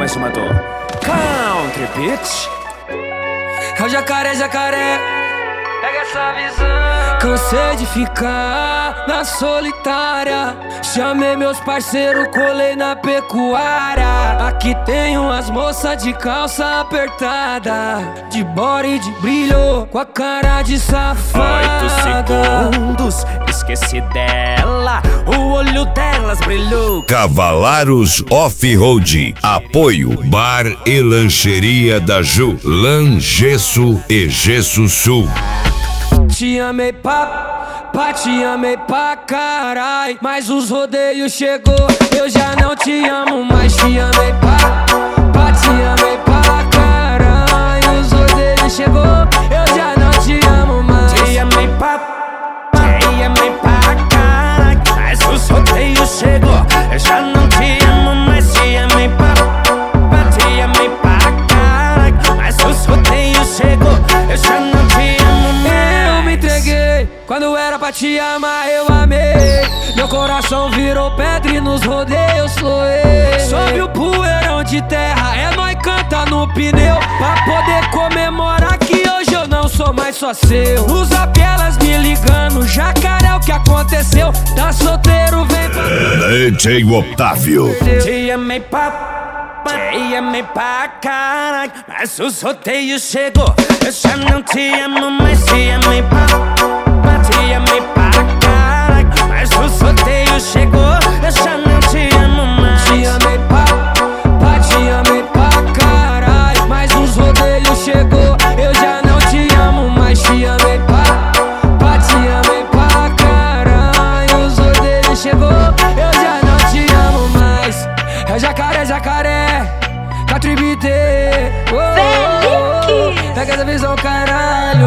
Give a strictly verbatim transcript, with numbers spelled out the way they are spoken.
mais uma do Country Beat. É o jacaré, jacaré, pega essa visão. Cansei de ficar na solitária. Chamei meus parceiros, colei na pecuária. Aqui tem umas moças de calça apertada, de body de brilho, com a cara de safada. Oito segundos, esqueci dela, o olho delas brilhou. Cavalaros Off-Road. Apoio Bar e Lancheria da Ju, Langesso e Gesso Sul. Te amei pra, pra te amei pra carai, mas os rodeios chegou, eu já não te amo mais. Te amei pra, pra te amei pra carai, os rodeios chegou, eu já não te amo mais. Te amei pra, te amei pra carai, mas os rodeios chegou, eu já não te amo mais. Te amei pra, pra te amei pra carai, mas os rodeios chegou, eu já não te amo mais. Quando era pra te amar eu amei, meu coração virou pedra e nos rodeios floei. Sobe o poeirão de terra, é nóis canta no pneu, pra poder comemorar que hoje eu não sou mais só seu. Nos elas me ligando, jacaré, o que aconteceu? Tá solteiro, vem pra... D J Otávio. Te amei pra, te amei pra caralho, mas os rodeios chegou, eu já não te amo mais. Te amei pra, te amei pra caralho, mas os rodeios chegou, eu já não te amo mais. Te amei pra, pra te amei pra caralho, mas os rodeios chegou, eu já não te amo mais. Te amei pra, pra te amei pra caralho, os rodeios chegou, eu já não te amo mais. É jacaré, jacaré, Country Beat, oh, oh, oh. Pega essa visão, caralho.